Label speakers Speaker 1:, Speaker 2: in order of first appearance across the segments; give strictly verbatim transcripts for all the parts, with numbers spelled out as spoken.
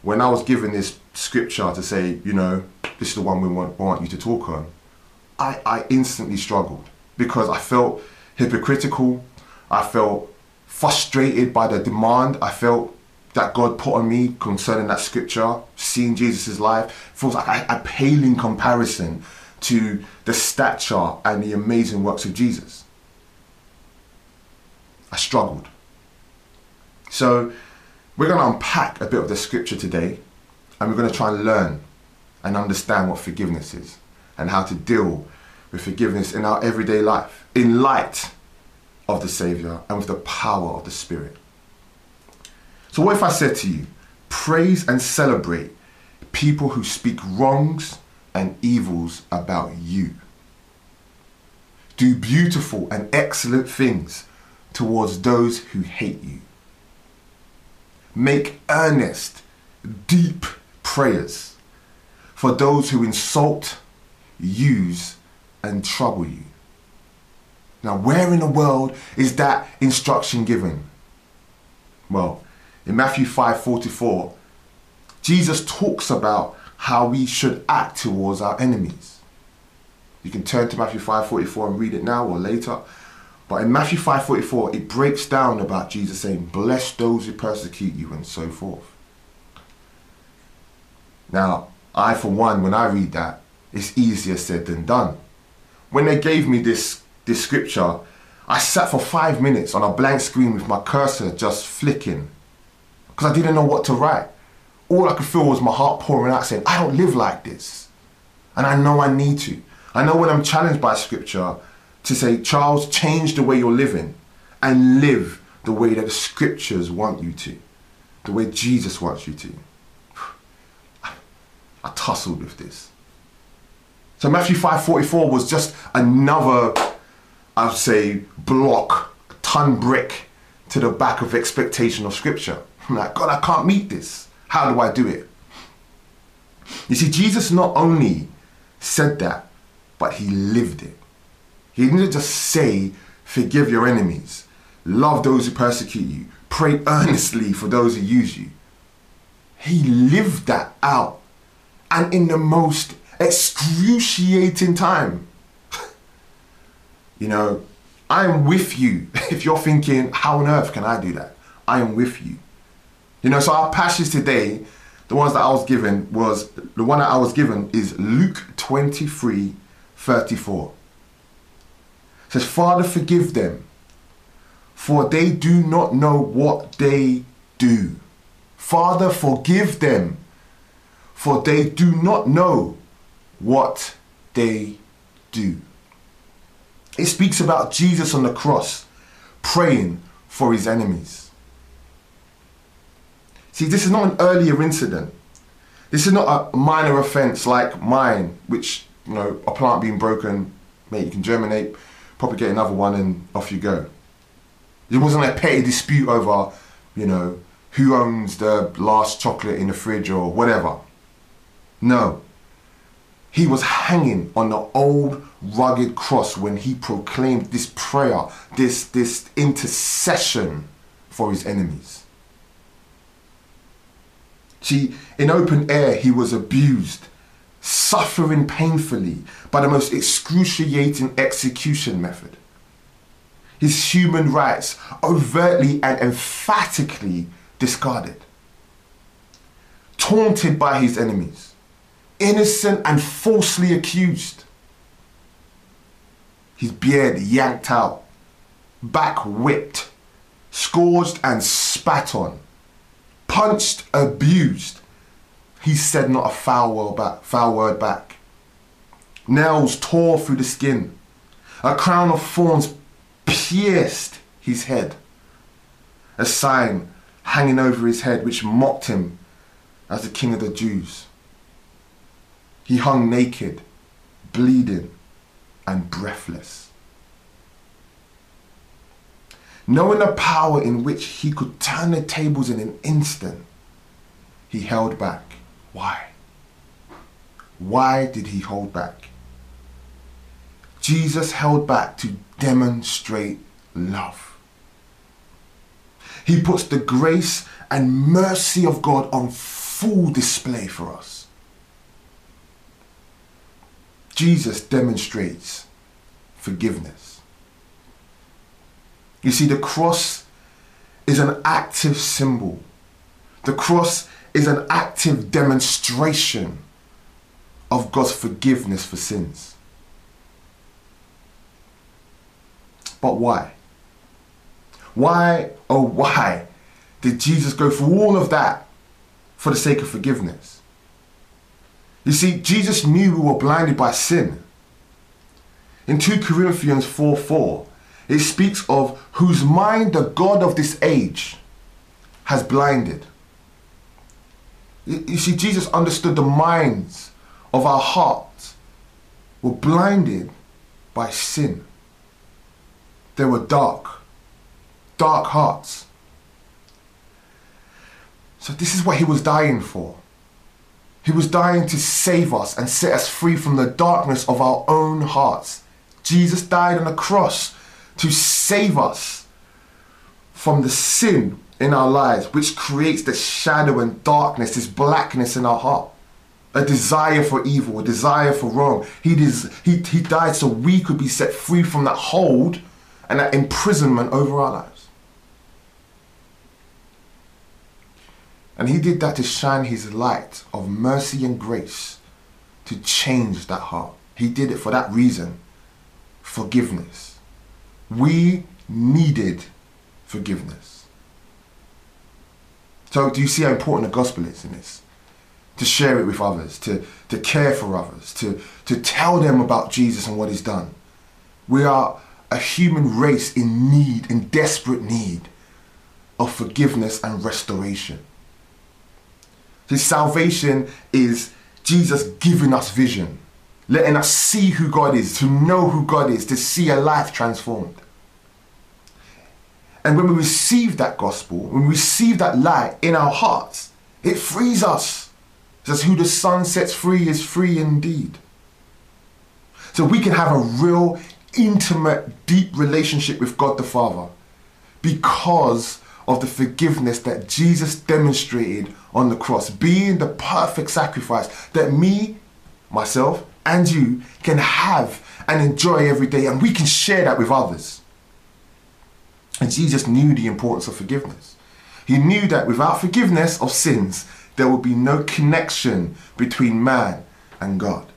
Speaker 1: when I was given this scripture to say, you know, this is the one we want, want you to talk on, I, I instantly struggled because I felt hypocritical. I felt frustrated by the demand I felt that God put on me concerning that scripture. Seeing Jesus' life feels like I, I pale in comparison to the stature and the amazing works of Jesus. I struggled. So we're going to unpack a bit of the scripture today, and we're going to try and learn and understand what forgiveness is and how to deal with forgiveness in our everyday life in light of the Saviour and with the power of the Spirit. So what if I said to you, praise and celebrate people who speak wrongs and evils about you. Do beautiful and excellent things towards those who hate you. Make earnest, deep prayers for those who insult, use, and trouble you. Now, where in the world is that instruction given? Well, in Matthew five forty-four, Jesus talks about how we should act towards our enemies. You can turn to Matthew five forty-four and read it now or later. But in Matthew five forty-four, it breaks down about Jesus saying, bless those who persecute you and so forth. Now, I, for one, when I read that, it's easier said than done. When they gave me this, this scripture, I sat for five minutes on a blank screen with my cursor just flicking because I didn't know what to write. All I could feel was my heart pouring out saying, I don't live like this. And I know I need to. I know when I'm challenged by scripture to say, Charles, change the way you're living and live the way that the scriptures want you to, the way Jesus wants you to. I tussled with this. So Matthew five forty-four was just another, I would say, block, ton brick to the back of expectation of scripture. I'm like, God, I can't meet this. How do I do it? You see, Jesus not only said that, but he lived it. He didn't just say, forgive your enemies, love those who persecute you, pray earnestly for those who use you. He lived that out, and in the most excruciating time. You know, I am with you. If you're thinking, how on earth can I do that? I am with you. You know, so our passage today, the ones that I was given was, the one that I was given is Luke twenty-three thirty-four. It says, Father, forgive them, for they do not know what they do. Father, forgive them, for they do not know what they do. It speaks about Jesus on the cross praying for his enemies. See, this is not an earlier incident. This is not a minor offense like mine, which, you know, a plant being broken, mate, you can germinate, propagate another one, and off you go. It wasn't a petty dispute over, you know, who owns the last chocolate in the fridge or whatever. No. He was hanging on the old rugged cross when he proclaimed this prayer, this, this intercession for his enemies. See, in open air, he was abused, suffering painfully by the most excruciating execution method. His human rights overtly and emphatically discarded. Taunted by his enemies, innocent and falsely accused. His beard yanked out, back whipped, scourged and spat on, punched, abused. He said not a foul word back. Foul word back. Nails tore through the skin. A crown of thorns pierced his head. A sign hanging over his head which mocked him as the King of the Jews. He hung naked, bleeding, and breathless. Knowing the power in which he could turn the tables in an instant, he held back. Why? Why did he hold back? Jesus held back to demonstrate love. He puts the grace and mercy of God on full display for us. Jesus demonstrates forgiveness. You see, the cross is an active symbol. The cross is an active demonstration of God's forgiveness for sins. But why? Why, oh why, did Jesus go through all of that for the sake of forgiveness? You see, Jesus knew we were blinded by sin. In Second Corinthians four four, it speaks of whose mind the God of this age has blinded. You see, Jesus understood the minds of our hearts were blinded by sin. They were dark, dark hearts. So this is what he was dying for. He was dying to save us and set us free from the darkness of our own hearts. Jesus died on the cross to save us from the sin in our lives, which creates the shadow and darkness, this blackness in our heart. A desire for evil, a desire for wrong. He, des- he, he died so we could be set free from that hold and that imprisonment over our lives. And he did that to shine his light of mercy and grace to change that heart. He did it for that reason. Forgiveness. We needed forgiveness. So do you see how important the gospel is in this? To share it with others, to, to care for others, to, to tell them about Jesus and what he's done. We are a human race in need, in desperate need of forgiveness and restoration. His salvation is Jesus giving us vision, letting us see who God is, to know who God is, to see a life transformed. And when we receive that gospel, when we receive that light in our hearts, it frees us. It says, who the Son sets free is free indeed. So we can have a real, intimate, deep relationship with God the Father because of the forgiveness that Jesus demonstrated on the cross, being the perfect sacrifice that me, myself, and you can have and enjoy every day, and we can share that with others. And Jesus knew the importance of forgiveness. He knew that without forgiveness of sins, there would be no connection between man and God.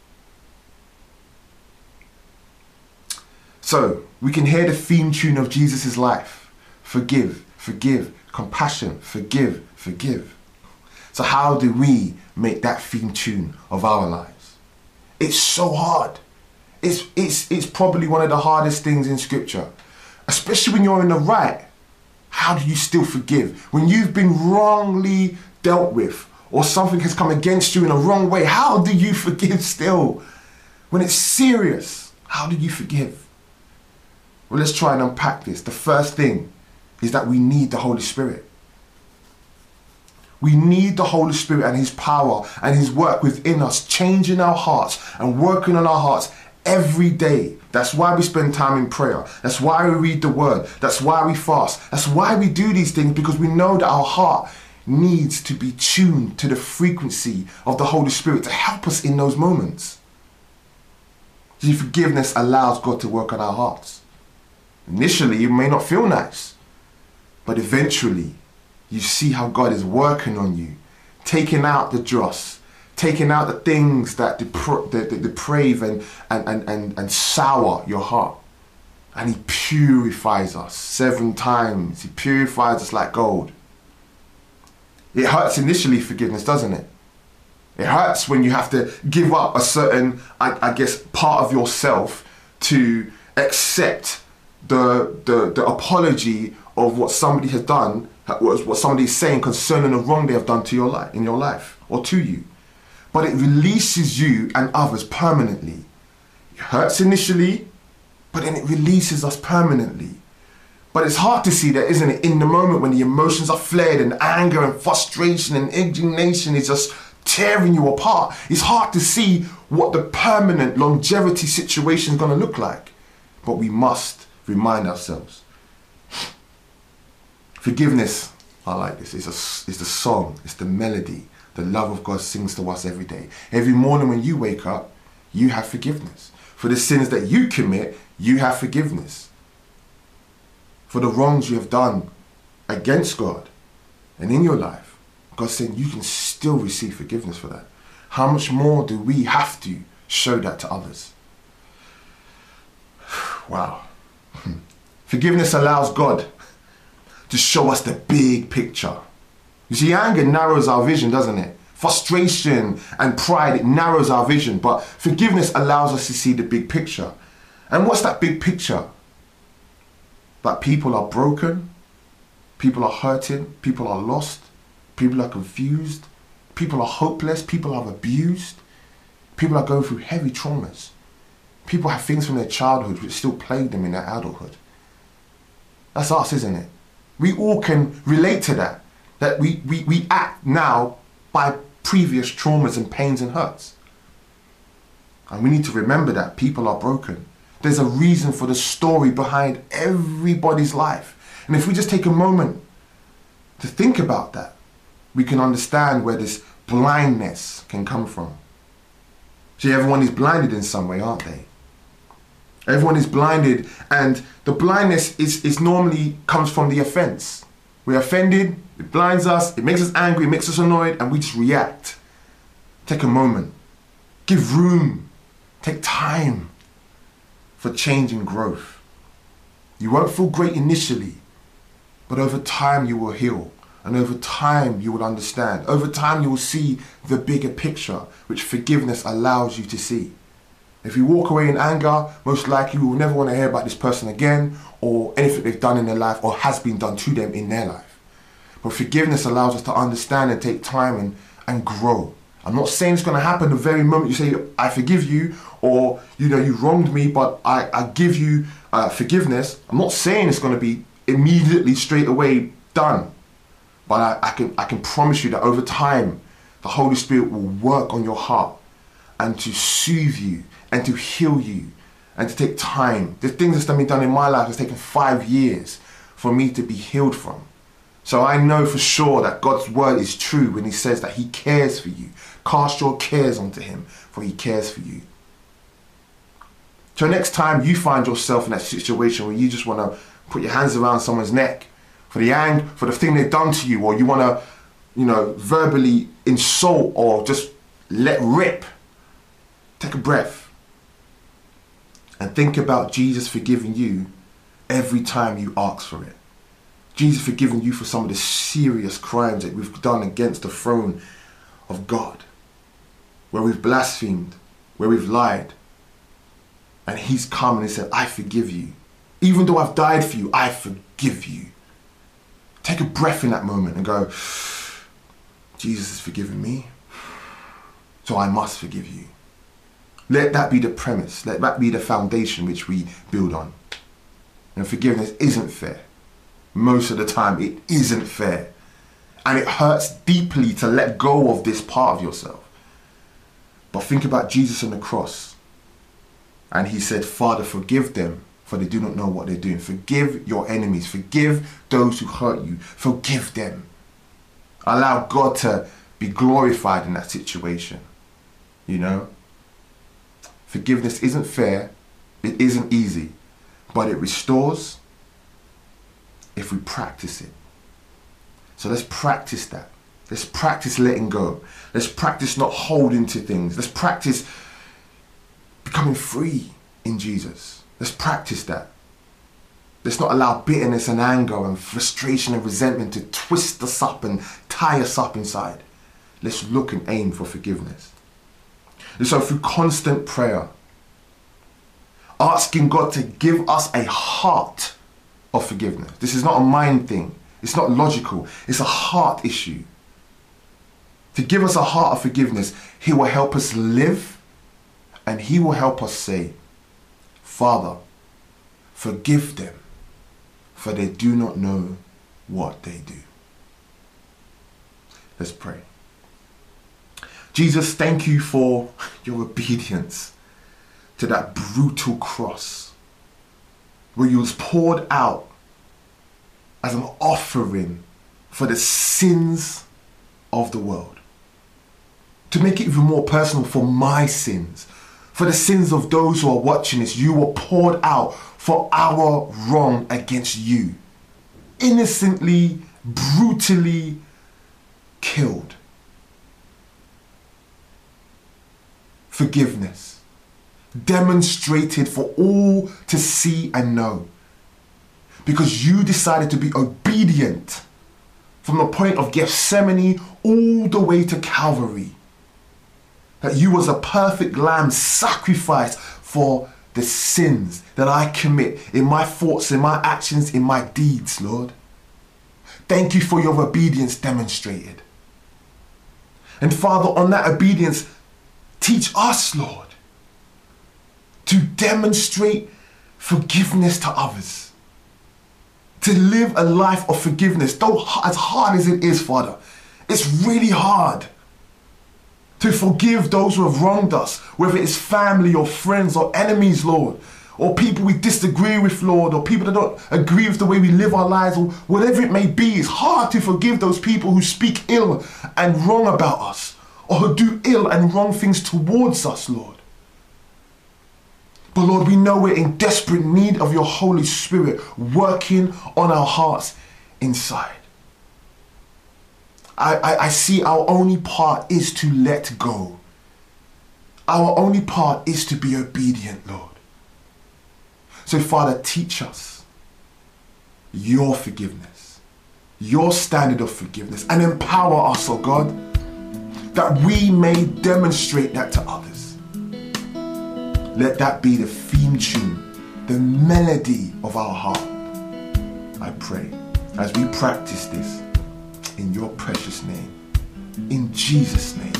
Speaker 1: So we can hear the theme tune of Jesus' life. Forgive, forgive, compassion, forgive, forgive. So how do we make that theme tune of our lives? It's so hard. It's, it's, it's probably one of the hardest things in scripture, especially when you're in the right. How do you still forgive? When you've been wrongly dealt with or something has come against you in a wrong way, how do you forgive still? When it's serious, how do you forgive? Well, let's try and unpack this. The first thing is that we need the Holy Spirit. We need the Holy Spirit and his power and his work within us, changing our hearts and working on our hearts every day. That's why we spend time in prayer. That's why we read the word. That's why we fast. That's why we do these things, because we know that our heart needs to be tuned to the frequency of the Holy Spirit to help us in those moments. See, forgiveness allows God to work on our hearts. Initially, it may not feel nice, but eventually, you see how God is working on you, taking out the dross, taking out the things that, depra- that, that deprave and, and, and, and, and sour your heart. And he purifies us seven times. He purifies us like gold. It hurts initially, forgiveness, doesn't it? It hurts when you have to give up a certain, I, I guess, part of yourself to accept the, the, the apology of what somebody has done, what somebody is saying concerning the wrong they have done to your life, in your life, or to you. But it releases you and others permanently. It hurts initially, but then it releases us permanently. But it's hard to see that, isn't it? In the moment when the emotions are flared and anger and frustration and indignation is just tearing you apart, it's hard to see what the permanent longevity situation is going to look like. But we must remind ourselves. Forgiveness, I like this, is, a, is the song, it's the melody The love of God sings to us every day. Every morning when you wake up, you have forgiveness. For the sins that you commit, you have forgiveness. For the wrongs you have done against God and in your life, God said you can still receive forgiveness for that. How much more do we have to show that to others? Wow. Forgiveness allows God to show us the big picture. You see, anger narrows our vision, doesn't it? Frustration and pride, it narrows our vision. But forgiveness allows us to see the big picture. And what's that big picture? That people are broken, people are hurting, people are lost, people are confused, people are hopeless, people are abused, people are going through heavy traumas. People have things from their childhood which still plague them in their adulthood. That's us, isn't it? We all can relate to that. That we, we, we act now by previous traumas and pains and hurts. And we need to remember that people are broken. There's a reason for the story behind everybody's life. And if we just take a moment to think about that, we can understand where this blindness can come from. See, everyone is blinded in some way, aren't they? Everyone is blinded, and the blindness is, is normally comes from the offense. We're offended, it blinds us, it makes us angry, it makes us annoyed, and we just react. Take a moment. Give room. Take time for change and growth. You won't feel great initially, but over time you will heal. And over time you will understand. Over time you will see the bigger picture, which forgiveness allows you to see. If you walk away in anger, most likely you will never want to hear about this person again, or anything they've done in their life or has been done to them in their life. But forgiveness allows us to understand and take time and, and grow. I'm not saying it's going to happen the very moment you say, I forgive you, or, you know, you wronged me, but I, I give you uh, forgiveness. I'm not saying it's going to be immediately, straight away done. But I, I, can, I can promise you that over time, the Holy Spirit will work on your heart and to soothe you and to heal you and to take time. The things that's been done in my life has taken five years for me to be healed from. So I know for sure that God's word is true when he says that he cares for you. Cast your cares onto him, for he cares for you. So next time you find yourself in that situation where you just want to put your hands around someone's neck for the ang, for the thing they've done to you, or you want to, you know, verbally insult or just let rip, take a breath and think about Jesus forgiving you every time you ask for it. Jesus forgiving you for some of the serious crimes that we've done against the throne of God, where we've blasphemed, where we've lied. And he's come and he said, I forgive you. Even though I've died for you, I forgive you. Take a breath in that moment and go, Jesus has forgiven me, so I must forgive you. Let that be the premise. Let that be the foundation which we build on. And forgiveness isn't fair. Most of the time it isn't fair. And it hurts deeply to let go of this part of yourself. But think about Jesus on the cross. And he said, Father, forgive them, for they do not know what they're doing. Forgive your enemies. Forgive those who hurt you. Forgive them. Allow God to be glorified in that situation. You know? Forgiveness isn't fair. It isn't easy. But it restores if we practice it. So let's practice that. Let's practice letting go. Let's practice not holding to things. Let's practice becoming free in Jesus. Let's practice that. Let's not allow bitterness and anger and frustration and resentment to twist us up and tie us up inside. Let's look and aim for forgiveness. And so through constant prayer, asking God to give us a heart of forgiveness. This is not a mind thing. It's not logical. It's a heart issue. To give us a heart of forgiveness, he will help us live, and he will help us say, Father, forgive them, for they do not know what they do. Let's pray. Jesus, thank you for your obedience to that brutal cross, where you was poured out as an offering for the sins of the world. to make it even more personal, for my sins, for the sins of those who are watching this. You were poured out for our wrong against you. Innocently, brutally killed. Forgiveness demonstrated for all to see and know, because you decided to be obedient from the point of Gethsemane all the way to Calvary. That you was a perfect lamb sacrificed for the sins that I commit in my thoughts, in my actions, in my deeds, Lord. Thank you for your obedience demonstrated. And Father, on that obedience, teach us, Lord, to demonstrate forgiveness to others. To live a life of forgiveness, though as hard as it is, Father. It's really hard to forgive those who have wronged us, whether it's family or friends or enemies, Lord, or people we disagree with, Lord, or people that don't agree with the way we live our lives, or whatever it may be. It's hard to forgive those people who speak ill and wrong about us, or who do ill and wrong things towards us, Lord. But Lord, we know we're in desperate need of your Holy Spirit working on our hearts inside. I, I, I see our only part is to let go. Our only part is to be obedient, Lord. So Father, teach us your forgiveness, your standard of forgiveness, and empower us, oh God, that we may demonstrate that to others. Let that be the theme tune, the melody of our heart, I pray, as we practice this in your precious name, in Jesus' name.